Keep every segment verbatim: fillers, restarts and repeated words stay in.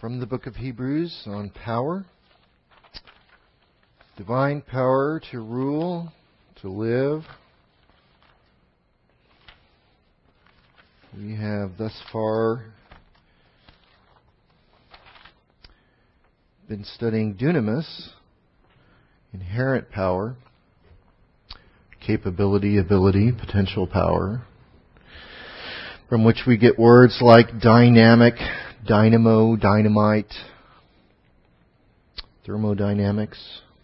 From the book of Hebrews on power. Divine power to rule, to live. We have thus far been studying dunamis, inherent power, capability, ability, potential power, from which we get words like dynamic, dynamo, dynamite, thermodynamics.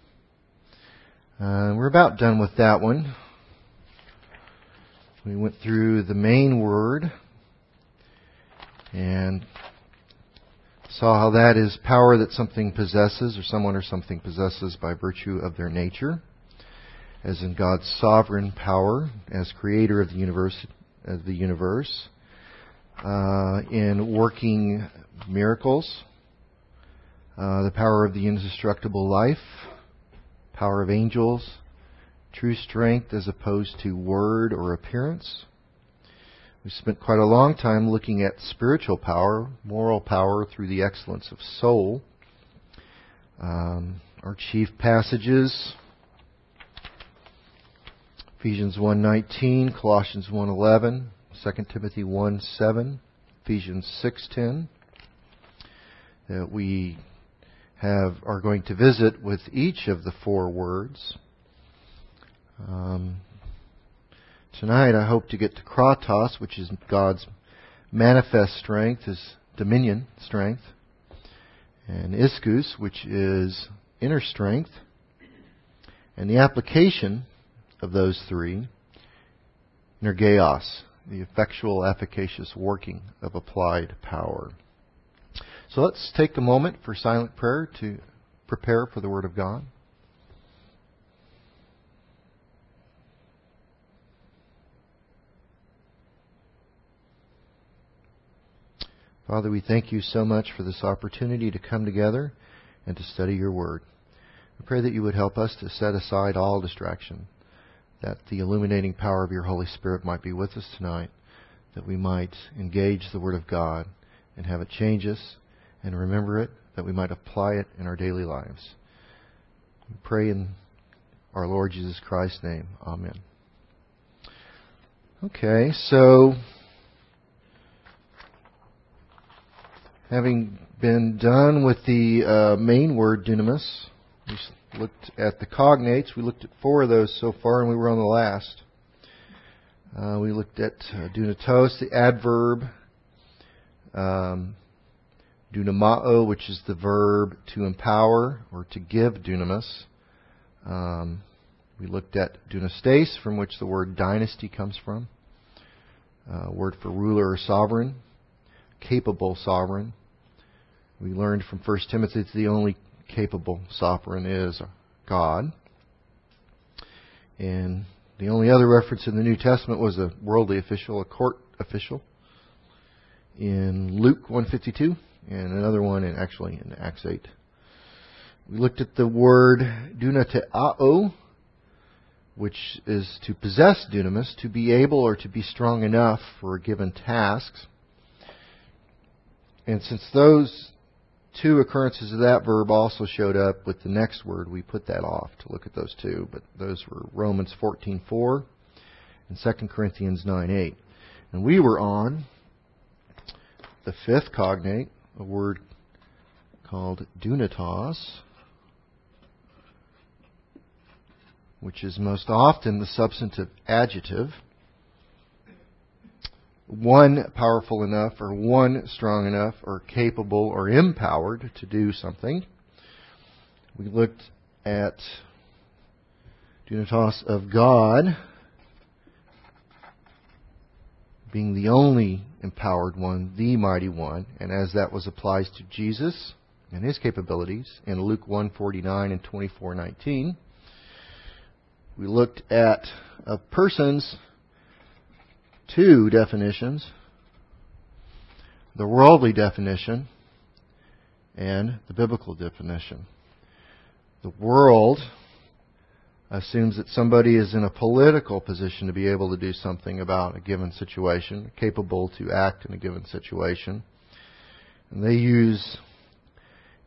Uh, we're about done with that one. We went through the main word and saw how that is power that something possesses, or someone or something possesses by virtue of their nature, as in God's sovereign power as creator of the universe, of the universe, uh, in working miracles, uh, the power of the indestructible life, power of angels, true strength as opposed to word or appearance. We spent quite a long time looking at spiritual power, moral power through the excellence of soul. Um, our chief passages: Ephesians one nineteen, Colossians one eleven, Second Timothy one seven, Ephesians six ten, that we have are going to visit with each of the four words. Um, tonight I hope to get to kratos, which is God's manifest strength, His dominion strength, and ischus, which is inner strength, and the application of those three, nergeos, the effectual, efficacious working of applied power. So let's take a moment for silent prayer to prepare for the Word of God. Father, we thank you so much for this opportunity to come together and to study your Word. I pray that you would help us to set aside all distraction, that the illuminating power of your Holy Spirit might be with us tonight, that we might engage the Word of God and have it change us and remember it, that we might apply it in our daily lives. We pray in our Lord Jesus Christ's name. Amen. Okay, so having been done with the uh, main word, dunamis, we looked at the cognates. We looked at four of those so far, and we were on the last. Uh, we looked at uh, dunatos, the adverb, um, dunamao, which is the verb to empower or to give dunamis. Um, we looked at dunastes, from which the word dynasty comes from, a word for ruler or sovereign, capable sovereign. We learned from First Timothy that the only capable sovereign is God. And the only other reference in the New Testament was a worldly official, a court official, in Luke one fifty-two, and another one in actually in Acts eight. We looked at the word dunateao, which is to possess dunamis, to be able or to be strong enough for a given task. And since those two occurrences of that verb also showed up with the next word, we put that off to look at those two. But those were Romans fourteen four and Second Corinthians nine eight. And we were on the fifth cognate, a word called dunatos, which is most often the substantive adjective. One powerful enough, or one strong enough, or capable, or empowered to do something. We looked at dunatos of God being the only empowered one, the mighty one, and as that was applied to Jesus and His capabilities in Luke one forty-nine and twenty-four nineteen. We looked at a person's two definitions: the worldly definition and the biblical definition. The world assumes that somebody is in a political position to be able to do something about a given situation, capable to act in a given situation. And they use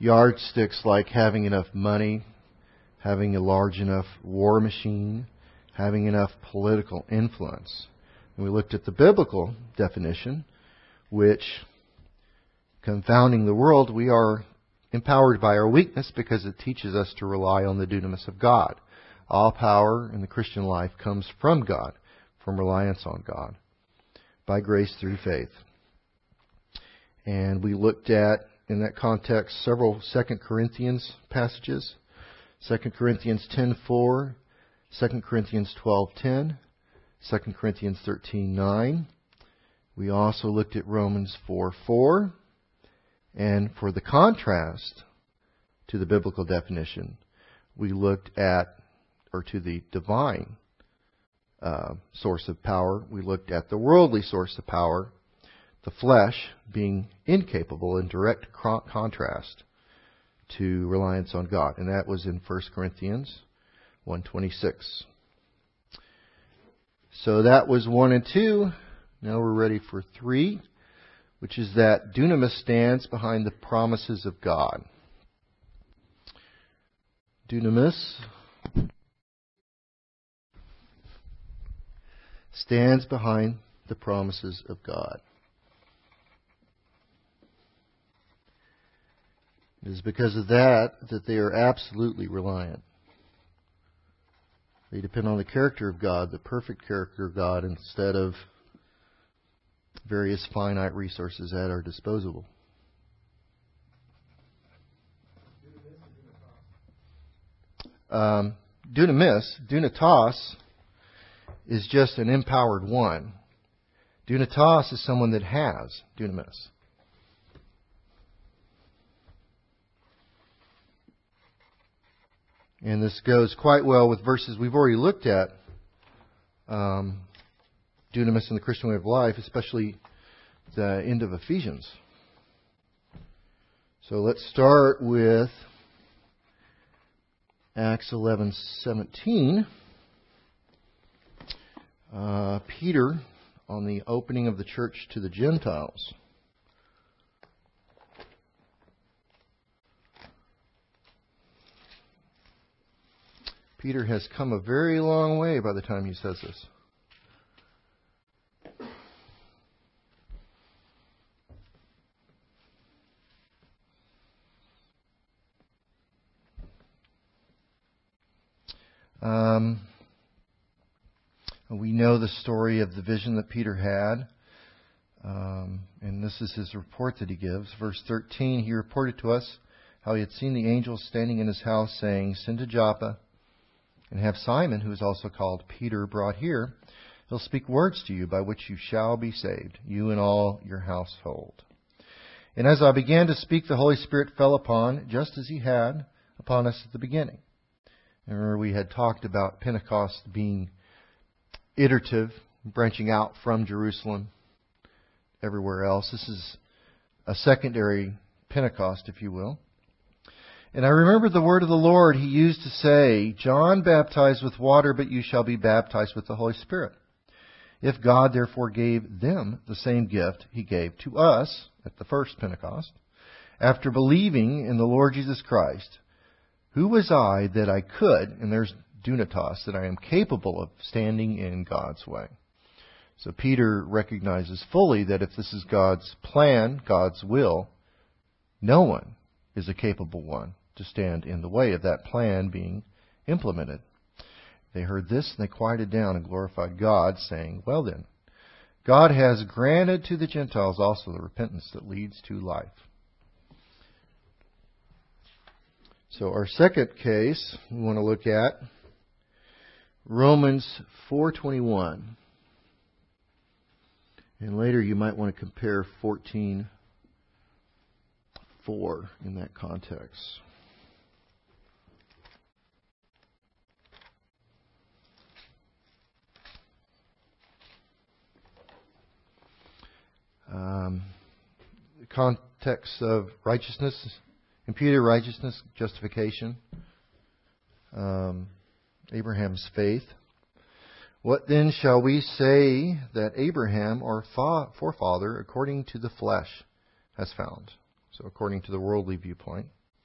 Yardsticks like having enough money, having a large enough war machine, having enough political influence. And we looked at the biblical definition, which, confounding the world, we are empowered by our weakness because it teaches us to rely on the dunamis of God. All power in the Christian life comes from God, from reliance on God, by grace through faith. And we looked at, in that context, several Second Corinthians passages. Second Corinthians ten four, Second Corinthians twelve ten, Second Corinthians thirteen nine. We also looked at Romans four four. And for the contrast to the biblical definition, we looked at, or to the divine uh, source of power, we looked at the worldly source of power, the flesh being incapable, in direct contrast to reliance on God. And that was in First Corinthians one twenty-six. So that was one and two. Now we're ready for three, which is that dunamis stands behind the promises of God. Dunamis stands behind the promises of God. It is because of that that they are absolutely reliant. They depend on the character of God, the perfect character of God, instead of various finite resources at our disposal. Um, dunamis, dunatos, is just an empowered one. Dunatos is someone that has dunamis. And this goes quite well with verses we've already looked at. Um, dunamis in the Christian way of life, especially the end of Ephesians. So let's start with Acts eleven seventeen. Uh, Peter, on the opening of the church to the Gentiles. Peter has come a very long way by the time he says this. Um, we know the story of the vision that Peter had. Um, and this is his report that he gives. Verse thirteen, he reported to us how he had seen the angel standing in his house saying, "Send to Joppa and have Simon, who is also called Peter, brought here. He'll speak words to you by which you shall be saved, you and all your household." And as I began to speak, the Holy Spirit fell upon, just as he had upon us at the beginning. And remember, we had talked about Pentecost being iterative, branching out from Jerusalem everywhere else. This is a secondary Pentecost, if you will. And I remembered the word of the Lord he used to say, "John baptized with water, but you shall be baptized with the Holy Spirit." If God therefore gave them the same gift he gave to us at the first Pentecost, after believing in the Lord Jesus Christ, who was I that I could, and there's dunatos, that I am capable of standing in God's way? So Peter recognizes fully that if this is God's plan, God's will, no one is a capable one to stand in the way of that plan being implemented. They heard this and they quieted down and glorified God, saying, "Well then, God has granted to the Gentiles also the repentance that leads to life." So our second case we want to look at Romans four twenty-one. And later you might want to compare fourteen four in that context. Um, the context of righteousness, imputed righteousness, justification, um, Abraham's faith. What then shall we say that Abraham, our forefather, according to the flesh, has found? So according to the worldly viewpoint.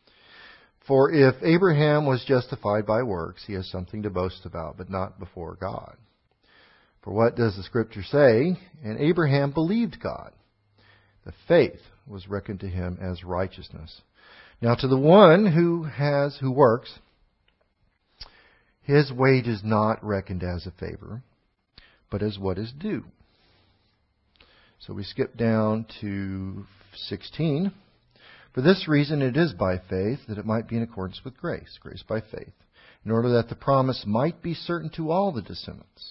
For if Abraham was justified by works, he has something to boast about, but not before God. For what does the Scripture say? And Abraham believed God. The faith was reckoned to him as righteousness. Now to the one who has, who works, his wage is not reckoned as a favor, but as what is due. So we skip down to sixteen. For this reason it is by faith, that it might be in accordance with grace, grace by faith, in order that the promise might be certain to all the descendants.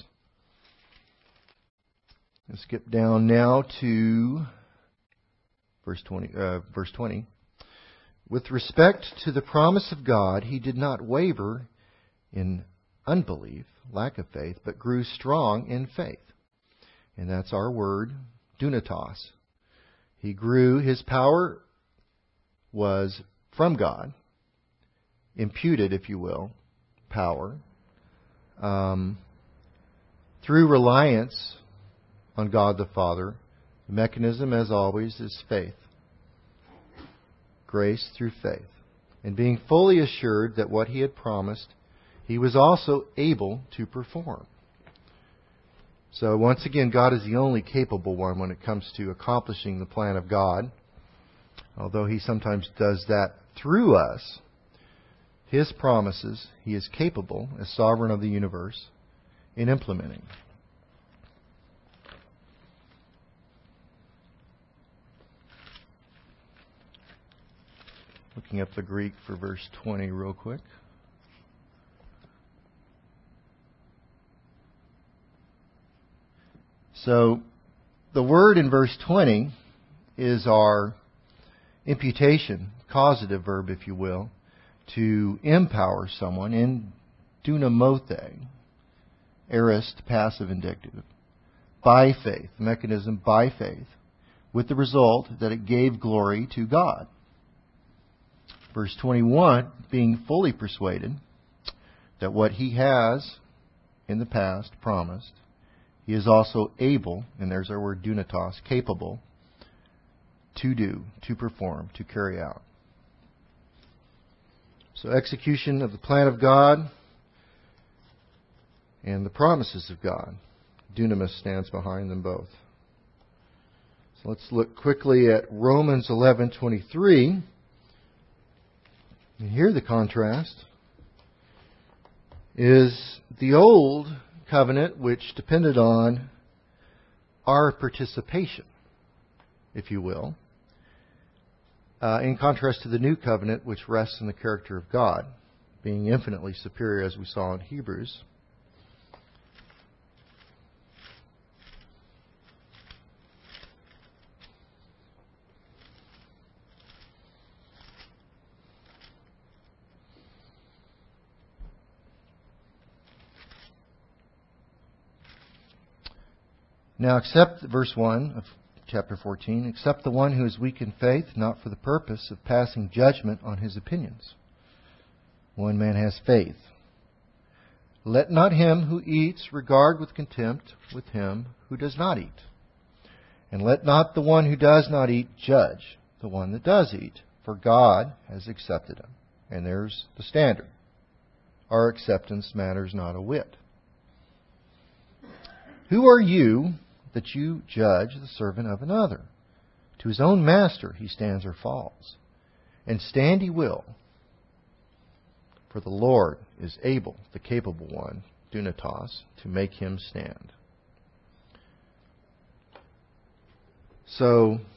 Let's skip down now to verse twenty. Uh, verse twenty. With respect to the promise of God, he did not waver in unbelief, lack of faith, but grew strong in faith. And that's our word, dunatos. He grew, his power was from God, imputed, if you will, power, um, through reliance on God the Father. The mechanism, as always, is faith. Grace through faith. And being fully assured that what he had promised, he was also able to perform. So once again, God is the only capable one when it comes to accomplishing the plan of God. Although he sometimes does that through us, his promises, he is capable, as sovereign of the universe, in implementing. Looking up the Greek for verse twenty real quick. So, the word in verse twenty is our imputation, causative verb, if you will, to empower someone in dunamote, aorist, passive indicative, by faith, mechanism by faith, with the result that it gave glory to God. Verse twenty-one, being fully persuaded that what he has in the past promised, he is also able, and there's our word dunatos, capable, to do, to perform, to carry out. So execution of the plan of God and the promises of God. Dunamis stands behind them both. So let's look quickly at Romans eleven twenty-three. And here the contrast is the old covenant, which depended on our participation, if you will, uh, in contrast to the new covenant, which rests in the character of God, being infinitely superior, as we saw in Hebrews. Now accept, verse one of chapter fourteen, accept the one who is weak in faith, not for the purpose of passing judgment on his opinions. One man has faith. Let not him who eats regard with contempt with him who does not eat. And let not the one who does not eat judge the one that does eat, for God has accepted him. And there's the standard. Our acceptance matters not a whit. Who are you that you judge the servant of another? To his own master he stands or falls. And stand he will. For the Lord is able, the capable one, dunatos, to make him stand. So,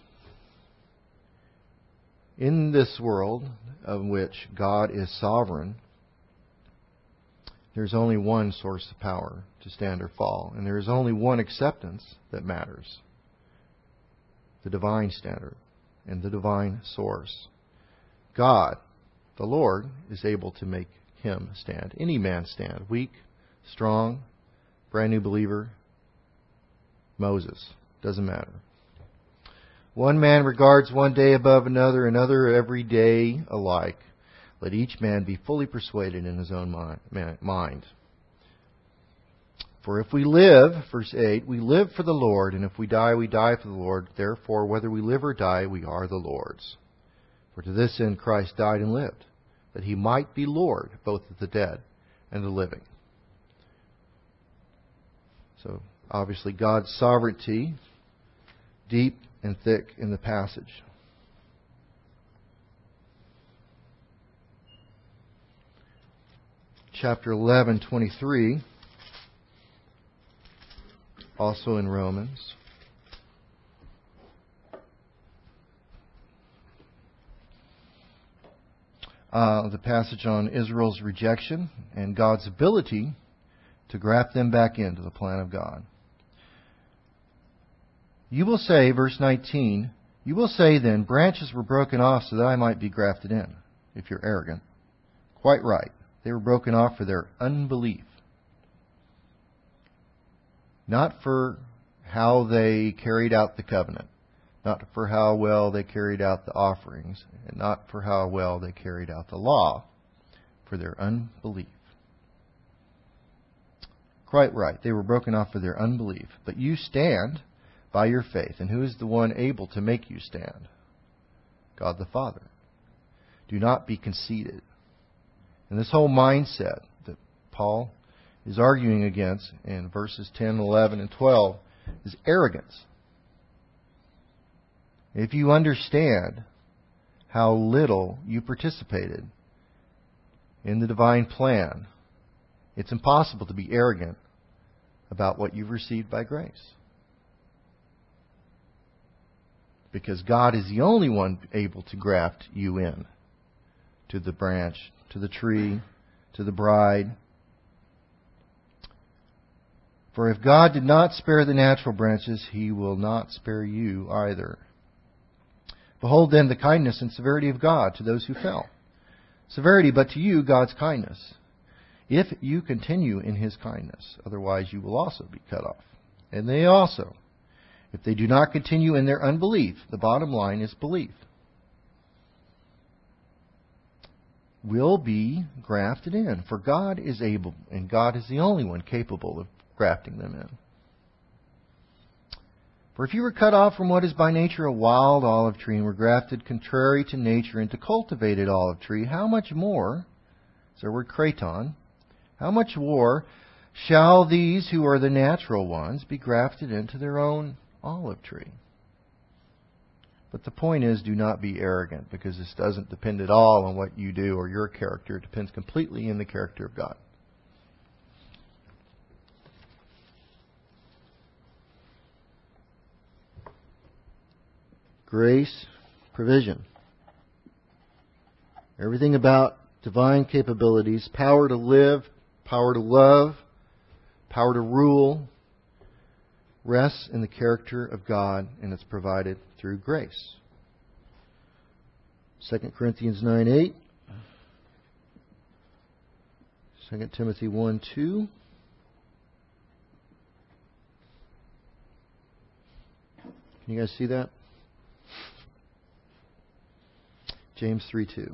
in this world of which God is sovereign, there's only one source of power to stand or fall. And there is only one acceptance that matters. The divine standard and the divine source. God, the Lord, is able to make him stand. Any man stand. Weak, strong, brand new believer, Moses. Doesn't matter. One man regards one day above another, another every day alike. Let each man be fully persuaded in his own mind. For if we live, verse eight, we live for the Lord, and if we die, we die for the Lord. Therefore, whether we live or die, we are the Lord's. For to this end Christ died and lived, that he might be Lord both of the dead and the living. So, obviously, God's sovereignty, deep and thick in the passage. Chapter eleven, twenty-three, also in Romans. Uh, the passage on Israel's rejection and God's ability to graft them back into the plan of God. You will say, verse nineteen, you will say then, branches were broken off so that I might be grafted in, if you're arrogant. Quite right. They were broken off for their unbelief. Not for how they carried out the covenant. Not for how well they carried out the offerings. And not for how well they carried out the law. For their unbelief. Quite right. They were broken off for their unbelief. But you stand by your faith. And who is the one able to make you stand? God the Father. Do not be conceited. And this whole mindset that Paul is arguing against in verses ten, eleven, and twelve is arrogance. If you understand how little you participated in the divine plan, it's impossible to be arrogant about what you've received by grace. Because God is the only one able to graft you in to the branch, to the tree, to the bride. For if God did not spare the natural branches, He will not spare you either. Behold then the kindness and severity of God to those who fell. Severity, but to you God's kindness. If you continue in His kindness, otherwise you will also be cut off. And they also, if they do not continue in their unbelief, the bottom line is belief, will be grafted in. For God is able, and God is the only one capable of grafting them in. For if you were cut off from what is by nature a wild olive tree and were grafted contrary to nature into cultivated olive tree, how much more, is our word kraton, how much more shall these who are the natural ones be grafted into their own olive tree? But the point is, do not be arrogant, because this doesn't depend at all on what you do or your character. It depends completely in the character of God. Grace, provision. Everything about divine capabilities, power to live, power to love, power to rule, rests in the character of God, and it's provided through grace. Second Corinthians nine eight. Second Timothy one two. Can you guys see that? James three two.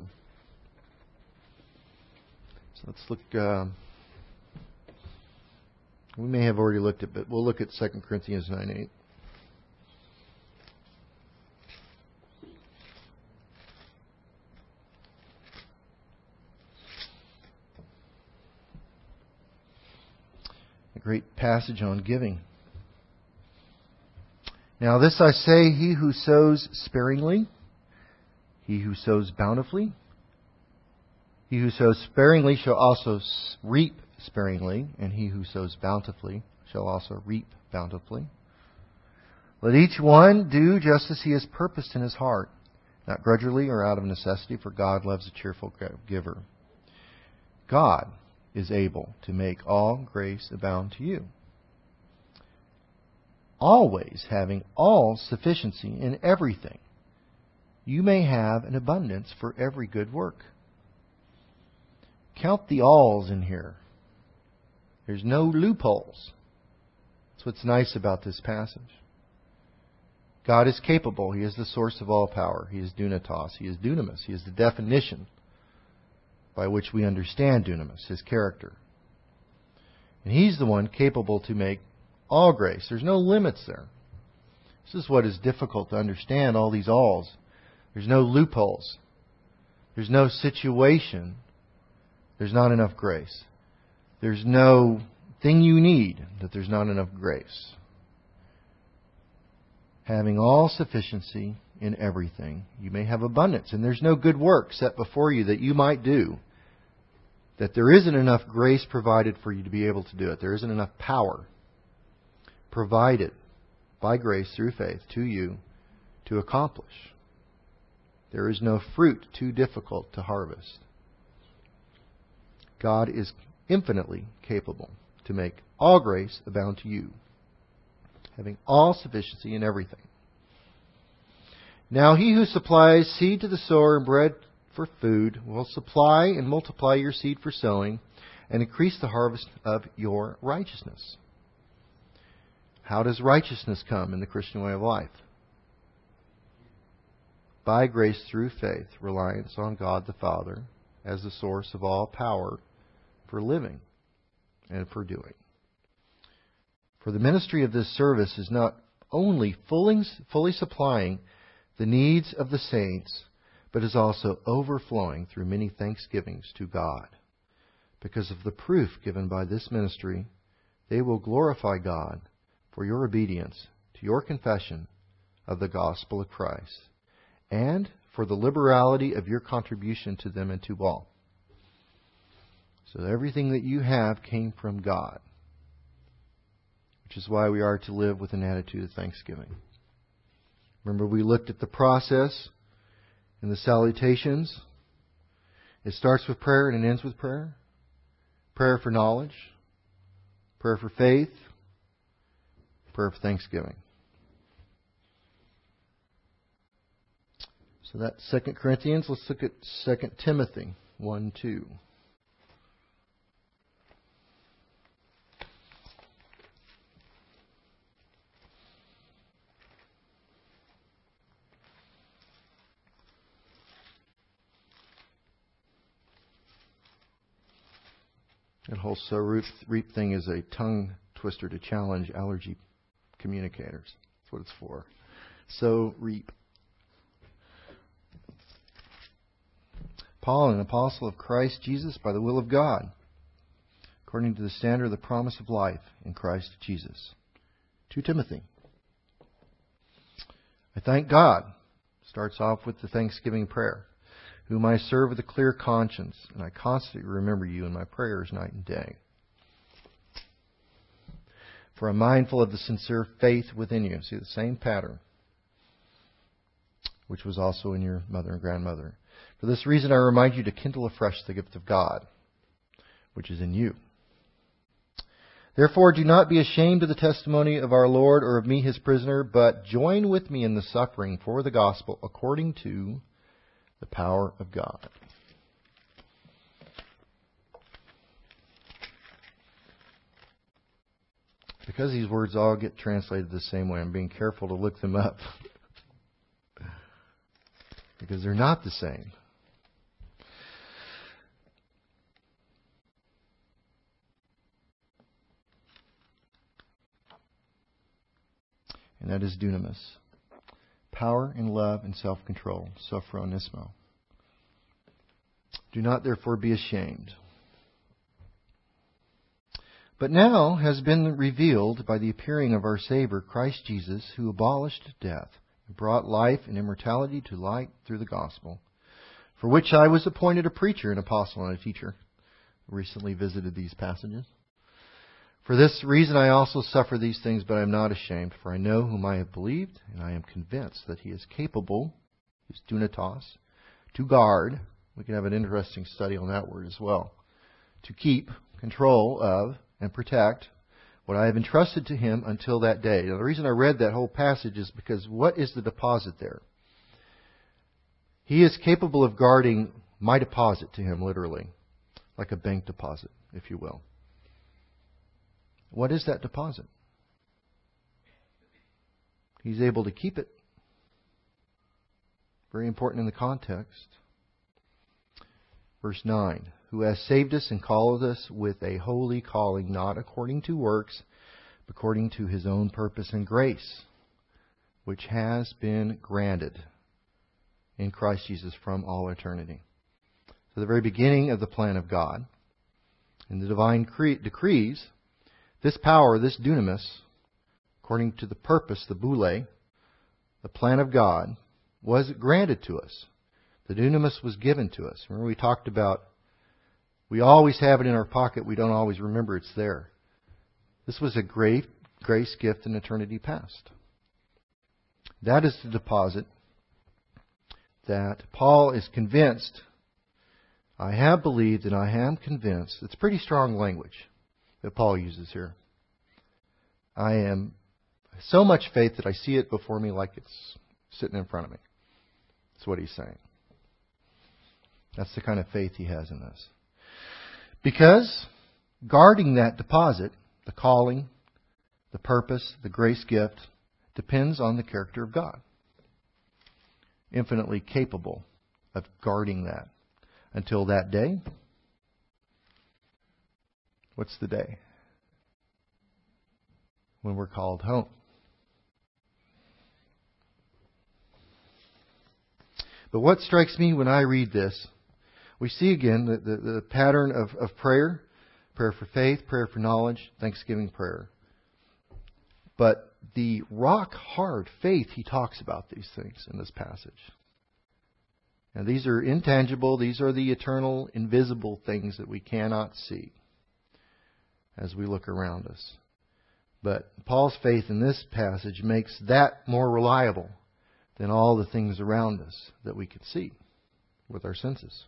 So let's look. Uh, we may have already looked at, but we'll look at Second Corinthians nine eight. A great passage on giving. Now this I say, he who sows sparingly, he who sows bountifully, he who sows sparingly shall also reap sparingly, and he who sows bountifully shall also reap bountifully. Let each one do just as he has purposed in his heart, not grudgingly or out of necessity, for God loves a cheerful giver. God is able to make all grace abound to you, always having all sufficiency in everything. You may have an abundance for every good work. Count the alls in here. There's no loopholes. That's what's nice about this passage. God is capable. He is the source of all power. He is dunatos. He is dunamis. He is the definition by which we understand dunamis, His character. And He's the one capable to make all grace. There's no limits there. This is what is difficult to understand, all these alls. There's no loopholes. There's no situation. There's not enough grace. There's no thing you need that there's not enough grace. Having all sufficiency in everything, you may have abundance. And there's no good work set before you that you might do, that there isn't enough grace provided for you to be able to do it. There isn't enough power provided by grace through faith to you to accomplish. There is no fruit too difficult to harvest. God is infinitely capable to make all grace abound to you, having all sufficiency in everything. Now he who supplies seed to the sower and bread for food will supply and multiply your seed for sowing and increase the harvest of your righteousness. How does righteousness come in the Christian way of life? By grace through faith, reliance on God the Father as the source of all power for living and for doing. For the ministry of this service is not only fully, fully supplying the needs of the saints, but is also overflowing through many thanksgivings to God. Because of the proof given by this ministry, they will glorify God for your obedience to your confession of the gospel of Christ, and for the liberality of your contribution to them and to all. So everything that you have came from God, which is why we are to live with an attitude of thanksgiving. Remember, we looked at the process in the salutations. It starts with prayer and it ends with prayer. Prayer for knowledge, prayer for faith, prayer for thanksgiving. So that's Second Corinthians. Let's look at Second Timothy one two. That whole sow reap, reap thing is a tongue twister to challenge allergy communicators. That's what it's for. Sow reap. Paul, an apostle of Christ Jesus by the will of God, according to the standard of the promise of life in Christ Jesus. To Timothy. I thank God. Starts off with the thanksgiving prayer. Whom I serve with a clear conscience, and I constantly remember you in my prayers night and day. For I'm mindful of the sincere faith within you. See the same pattern, which was also in your mother and grandmother. For this reason I remind you to kindle afresh the gift of God, which is in you. Therefore do not be ashamed of the testimony of our Lord or of me his prisoner, but join with me in the suffering for the gospel according to the power of God. Because these words all get translated the same way, I'm being careful to look them up. Because they're not the same. And that is dunamis. Power and love and self-control. Sophronismo. Do not therefore be ashamed. But now has been revealed by the appearing of our Savior, Christ Jesus, who abolished death and brought life and immortality to light through the gospel, for which I was appointed a preacher, an apostle, and a teacher. Recently visited these passages. For this reason I also suffer these things, but I am not ashamed, for I know whom I have believed, and I am convinced that he is capable, his dunatos, to guard. We can have an interesting study on that word as well. To keep control of and protect what I have entrusted to him until that day. Now, the reason I read that whole passage is because what is the deposit there? He is capable of guarding my deposit to him, literally, like a bank deposit, if you will. What is that deposit? He's able to keep it. Very important in the context. Verse nine. Who has saved us and called us with a holy calling, not according to works, but according to his own purpose and grace, which has been granted in Christ Jesus from all eternity. to the very beginning of the plan of God. In the divine cre- decrees, this power, this dunamis, according to the purpose, the boule, the plan of God, was granted to us. The dunamis was given to us. Remember we talked about we always have it in our pocket. We don't always remember it's there. This was a great grace gift in eternity past. That is the deposit that Paul is convinced, I have believed and I am convinced. It's pretty strong language that Paul uses here. I am so much faith that I see it before me like it's sitting in front of me. That's what he's saying. That's the kind of faith he has in us. Because guarding that deposit, the calling, the purpose, the grace gift, depends on the character of God. Infinitely capable of guarding that. Until that day. What's the day? When we're called home. But what strikes me when I read this, we see again the, the, the pattern of, of prayer. Prayer for faith, prayer for knowledge, thanksgiving prayer. But the rock-hard faith, he talks about these things in this passage. And these are intangible. These are the eternal, invisible things that we cannot see as we look around us. But Paul's faith in this passage makes that more reliable than all the things around us that we can see with our senses.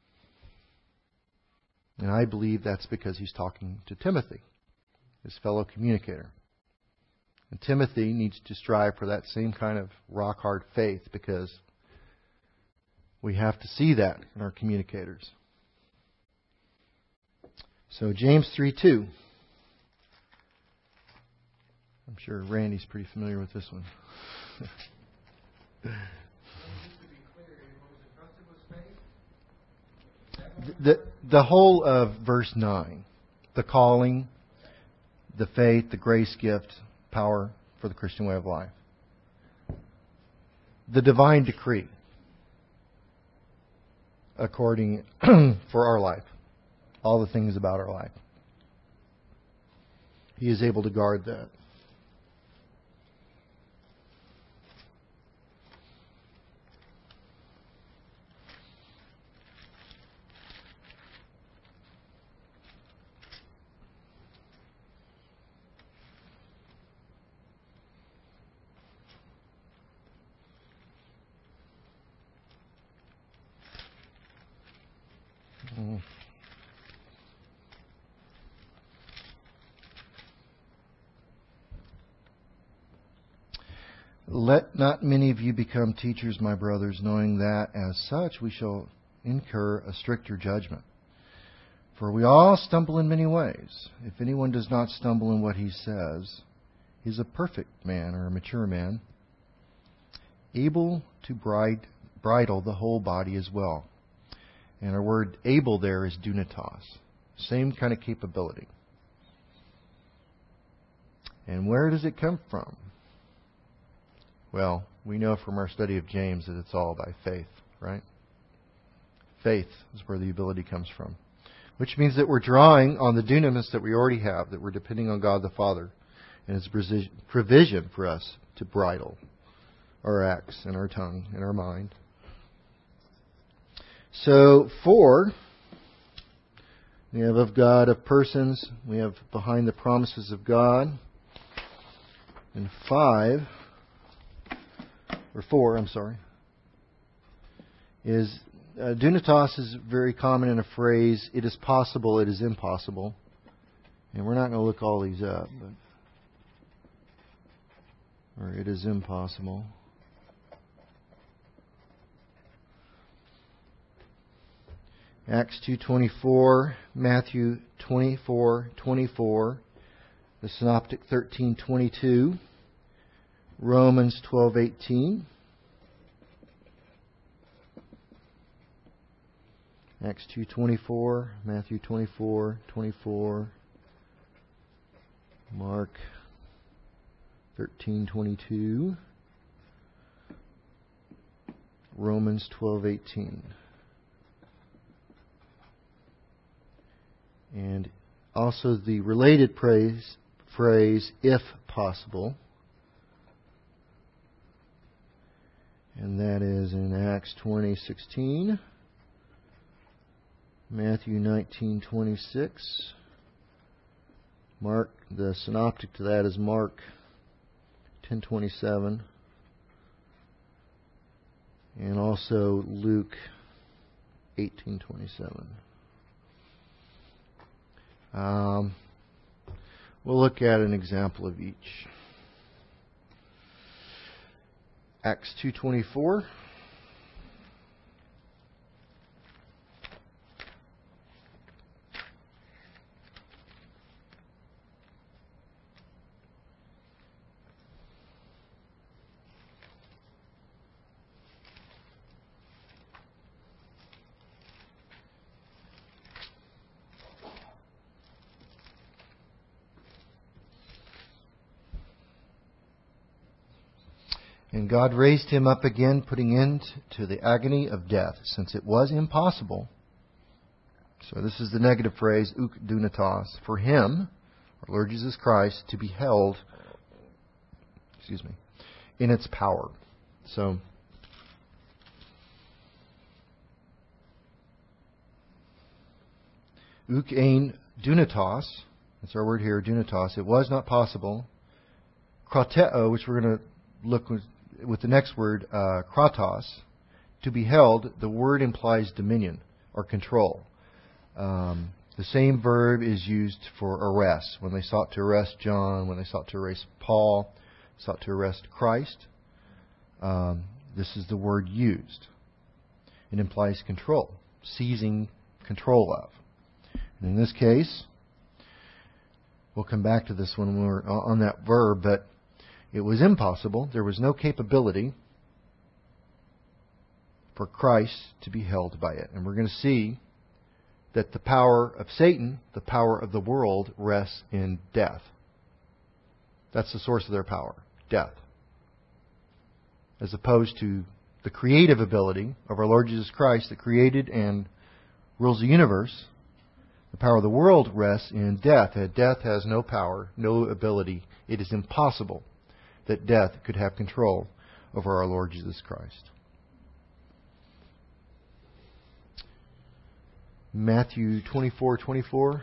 And I believe that's because he's talking to Timothy, his fellow communicator. And Timothy needs to strive for that same kind of rock-hard faith because we have to see that in our communicators. So James three two. I'm sure Randy's pretty familiar with this one. the, the whole of verse nine. The calling, the faith, the grace gift, power for the Christian way of life. The divine decree. According for our life. All the things about our life. He is able to guard that. Let not many of you become teachers, my brothers, knowing that as such we shall incur a stricter judgment. For we all stumble in many ways. If anyone does not stumble in what he says, he is a perfect man or a mature man, able to bride, bridle the whole body as well. And our word able there is dunatos. Same kind of capability. And where does it come from? Well, we know from our study of James that it's all by faith, right? Faith is where the ability comes from. Which means that we're drawing on the dunamis that we already have, that we're depending on God the Father and His provision for us to bridle our acts and our tongue and our mind. So, four, we have of God, of persons. We have behind the promises of God. And five, or four, I'm sorry, is uh, dunatos is very common in a phrase, it is possible, it is impossible. And we're not going to look all these up, but or it is impossible. Acts two twenty-four, Matthew twenty-four twenty-four, the Synoptic thirteen twenty-two, Romans twelve eighteen, Acts two twenty-four, Matthew twenty-four twenty-four, Mark thirteen twenty-two, Romans twelve eighteen. And also the related praise, phrase, if possible. And that is in Acts twenty sixteen, Matthew nineteen twenty-six. Mark, the synoptic to that is Mark ten twenty-seven. And also Luke eighteen twenty-seven. Um, we'll look at an example of each. Acts two twenty-four. And God raised him up again, putting end to the agony of death, since it was impossible. So this is the negative phrase, uk dunatos, for him, our Lord Jesus Christ, to be held, excuse me, in its power. So, uk ein dunatos, that's our word here, dunatos, it was not possible. Krateo, which we're going to look with, with the next word, uh, kratos, to be held, the word implies dominion or control. Um, the same verb is used for arrest. When they sought to arrest John, when they sought to arrest Paul, sought to arrest Christ, um, this is the word used. It implies control, seizing control of. And in this case, we'll come back to this when we're on that verb, but it was impossible. There was no capability for Christ to be held by it. And we're going to see that the power of Satan, the power of the world, rests in death. That's the source of their power, death. As opposed to the creative ability of our Lord Jesus Christ that created and rules the universe. The power of the world rests in death. Death has no power, no ability. It is impossible that death could have control over our Lord Jesus Christ. Matthew twenty-four twenty-four.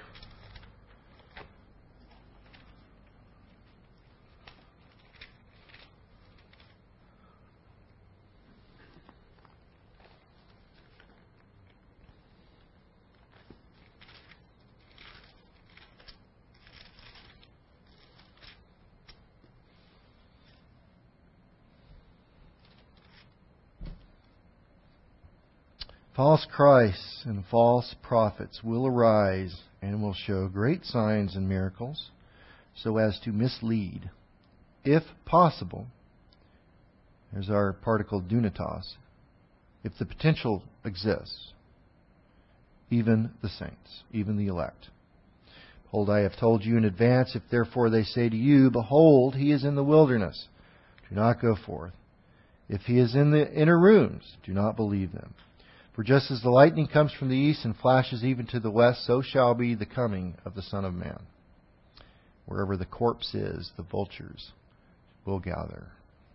False Christs and false prophets will arise and will show great signs and miracles so as to mislead, if possible, there's our particle dunatos, if the potential exists, even the saints, even the elect. Behold, I have told you in advance, if therefore they say to you, behold, he is in the wilderness, do not go forth. If he is in the inner rooms, do not believe them. For just as the lightning comes from the east and flashes even to the west, so shall be the coming of the Son of Man. Wherever the corpse is, the vultures will gather.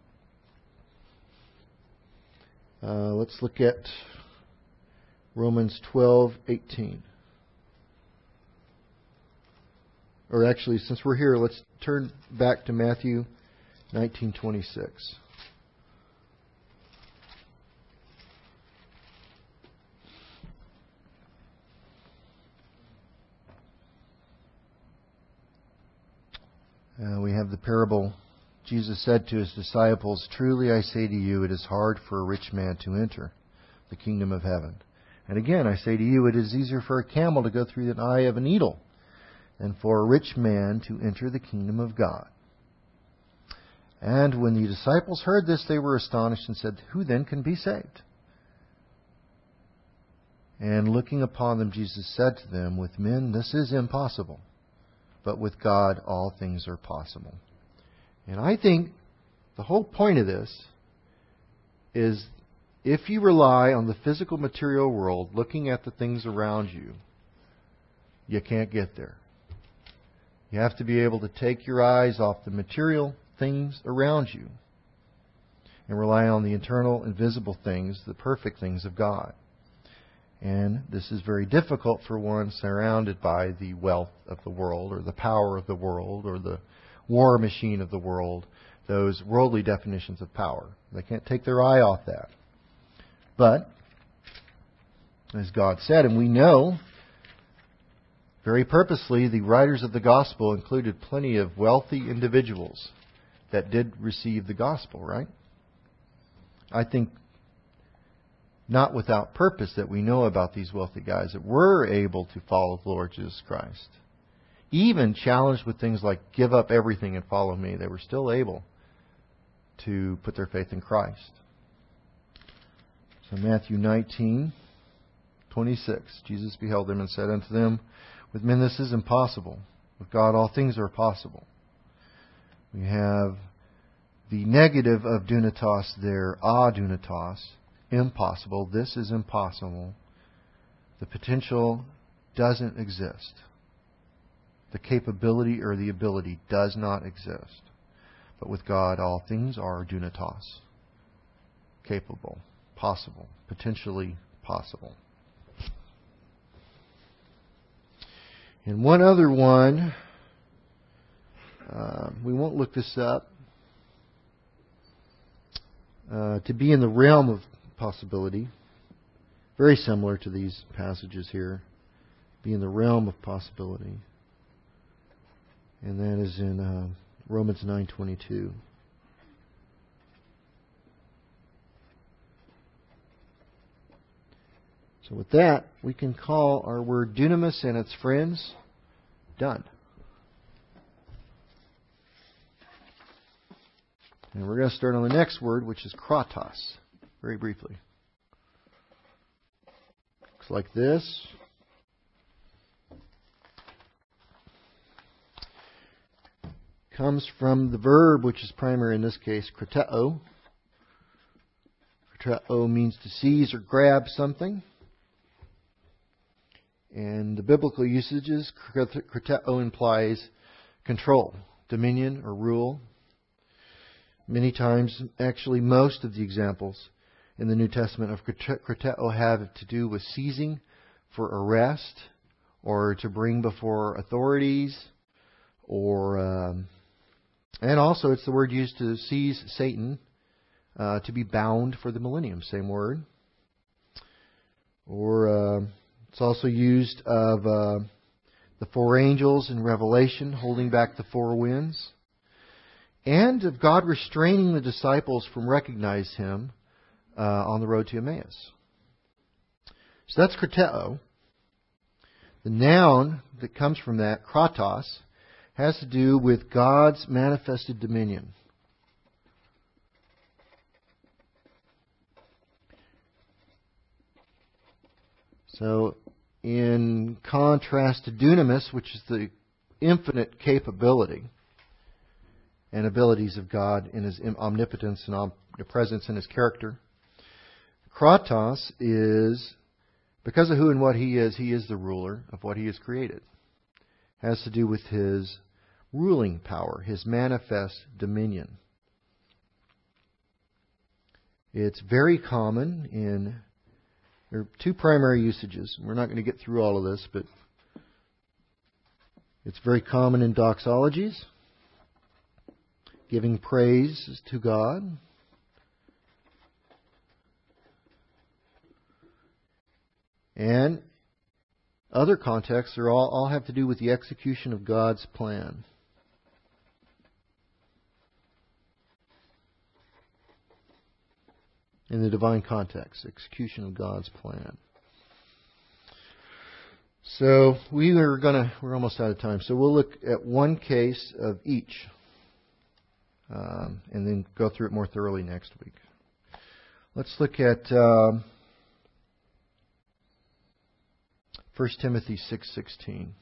Uh, let's look at Romans twelve eighteen. Or actually, since we're here, let's turn back to Matthew nineteen twenty-six. Uh, we have the parable. Jesus said to his disciples, truly I say to you, it is hard for a rich man to enter the kingdom of heaven. And again, I say to you, it is easier for a camel to go through the eye of a needle than for a rich man to enter the kingdom of God. And when the disciples heard this, they were astonished and said, who then can be saved? And looking upon them, Jesus said to them, with men this is impossible, but with God all things are possible. And I think the whole point of this is if you rely on the physical material world, looking at the things around you, you can't get there. You have to be able to take your eyes off the material things around you and rely on the eternal, invisible things, the perfect things of God. And this is very difficult for one surrounded by the wealth of the world, or the power of the world, or the war machine of the world, those worldly definitions of power. They can't take their eye off that. But, as God said, and we know, very purposely, the writers of the gospel included plenty of wealthy individuals that did receive the gospel, right? I think not without purpose that we know about these wealthy guys that were able to follow the Lord Jesus Christ. Even challenged with things like give up everything and follow me, they were still able to put their faith in Christ. So Matthew nineteen twenty-six, Jesus beheld them and said unto them, with men this is impossible. With God all things are possible. We have the negative of dunatos there, a dunatos, impossible. This is impossible. The potential doesn't exist. The capability or the ability does not exist. But with God, all things are dunatos. Capable, possible, potentially possible. And one other one, uh, we won't look this up. Uh, to be in the realm of possibility, very similar to these passages here. Be in the realm of possibility. And that is in uh, Romans nine twenty-two. So with that, we can call our word dunamis and its friends done. And we're going to start on the next word, which is kratos, very briefly. Looks like this. Comes from the verb, which is primary in this case, krateo. Krateo means to seize or grab something. And the biblical usages, krateo implies control, dominion, or rule. Many times, actually most of the examples in the New Testament of krateo have to do with seizing for arrest or to bring before authorities, or um, and also it's the word used to seize Satan uh, to be bound for the millennium, same word. Or uh, it's also used of uh, the four angels in Revelation holding back the four winds. And of God restraining the disciples from recognizing Him uh, on the road to Emmaus. So that's krateo. The noun that comes from that, kratos, has to do with God's manifested dominion. So, in contrast to dunamis, which is the infinite capability and abilities of God in His omnipotence and omnipresence in His character, kratos is, because of who and what He is, He is the ruler of what He has created. It has to do with His ruling power, His manifest dominion. It's very common in, there are two primary usages. We're not going to get through all of this, but it's very common in doxologies, giving praise to God. And other contexts are all, all have to do with the execution of God's plan. In the divine context, execution of God's plan. So we are gonna we're almost out of time. So we'll look at one case of each. Um, and then go through it more thoroughly next week. Let's look at um, First Timothy six sixteen.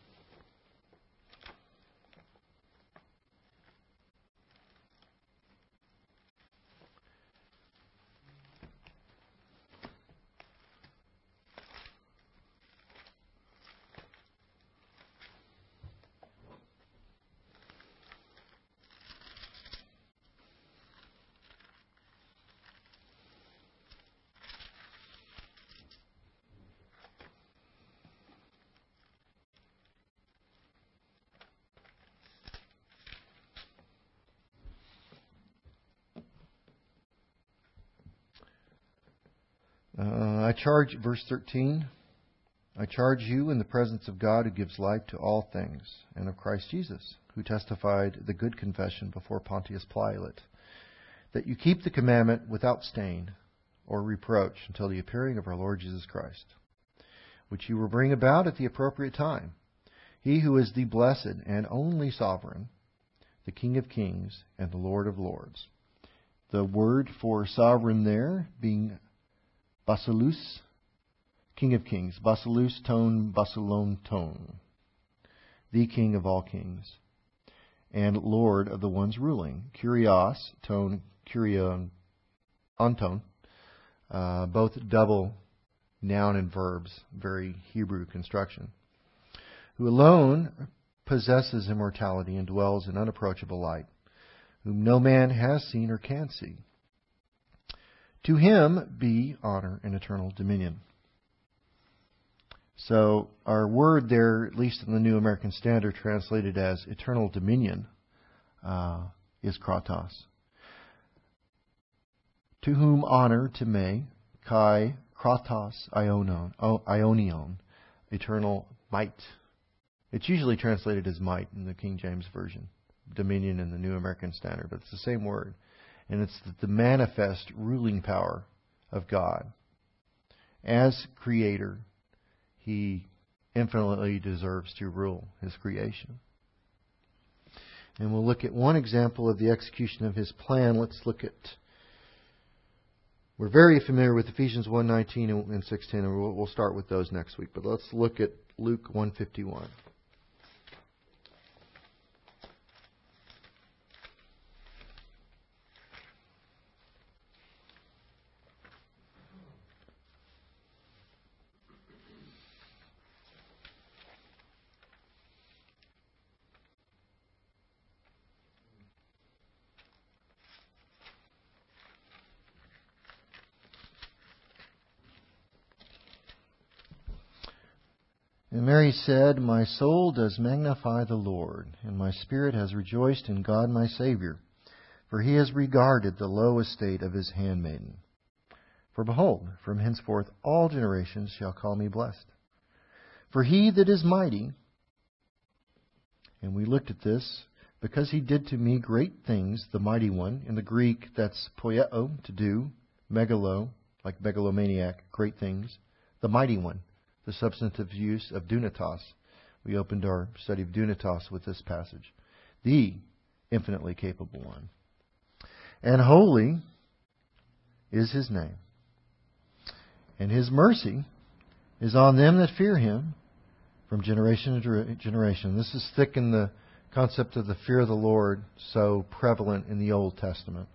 Uh, I charge, verse thirteen, I charge you in the presence of God who gives life to all things, and of Christ Jesus, who testified the good confession before Pontius Pilate, that you keep the commandment without stain or reproach until the appearing of our Lord Jesus Christ, which you will bring about at the appropriate time. He who is the blessed and only sovereign, the King of kings and the Lord of lords. The word for sovereign there being Basileus, King of kings. Basileus ton, basilon ton. The King of all kings. And Lord of the ones ruling. Kurios, ton, kurion, onton. Uh, both double noun and verbs. Very Hebrew construction. Who alone possesses immortality and dwells in unapproachable light, whom no man has seen or can see. To him be honor and eternal dominion. So our word there, at least in the New American Standard, translated as eternal dominion, uh, is kratos. To whom honor, to me, kai kratos ionon, ionion, eternal might. It's usually translated as might in the King James Version, dominion in the New American Standard, but it's the same word. And it's the manifest ruling power of God. As Creator, He infinitely deserves to rule His creation. And we'll look at one example of the execution of His plan. Let's look at... We're very familiar with Ephesians one nineteen and sixteen, and we'll, we'll start with those next week. But let's look at Luke one fifty-one. And Mary said, My soul does magnify the Lord, and my spirit has rejoiced in God my Saviour, for He has regarded the low estate of His handmaiden. For behold, from henceforth all generations shall call me blessed. For He that is mighty, and we looked at this, because He did to me great things, the mighty one, in the Greek that's poieo, to do, megalo, like megalomaniac, great things, the mighty one. The substantive use of dunatos. We opened our study of dunatos with this passage. The infinitely capable one. And holy is His name. And His mercy is on them that fear Him from generation to generation. This is thick in the concept of the fear of the Lord, so prevalent in the Old Testament.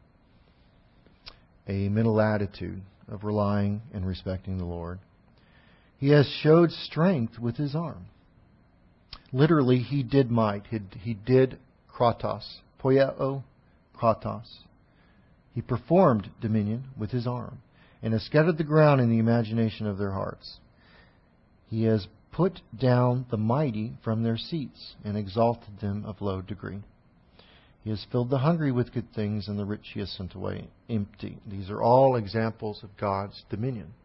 A mental attitude of relying and respecting the Lord. He has showed strength with His arm. Literally, He did might. He, he did kratos. Poieo, kratos. He performed dominion with His arm and has scattered the ground in the imagination of their hearts. He has put down the mighty from their seats and exalted them of low degree. He has filled the hungry with good things, and the rich He has sent away empty. These are all examples of God's dominion.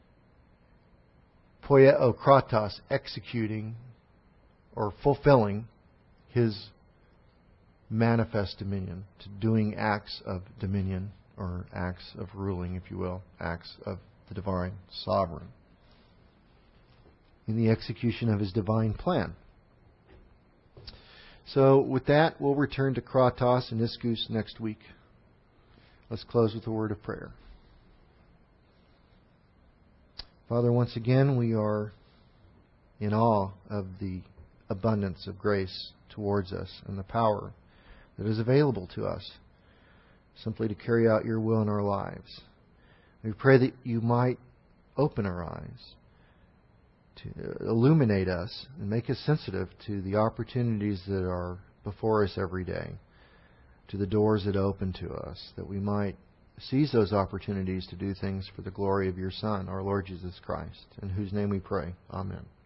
Poieo kratos, executing or fulfilling His manifest dominion, to doing acts of dominion or acts of ruling, if you will, acts of the divine sovereign in the execution of His divine plan. So with that, we'll return to kratos and ischus next week. Let's close with a word of prayer. Father, once again, we are in awe of the abundance of grace towards us and the power that is available to us simply to carry out Your will in our lives. We pray that You might open our eyes, to illuminate us and make us sensitive to the opportunities that are before us every day, to the doors that open to us, that we might seize those opportunities to do things for the glory of Your Son, our Lord Jesus Christ, in whose name we pray. Amen.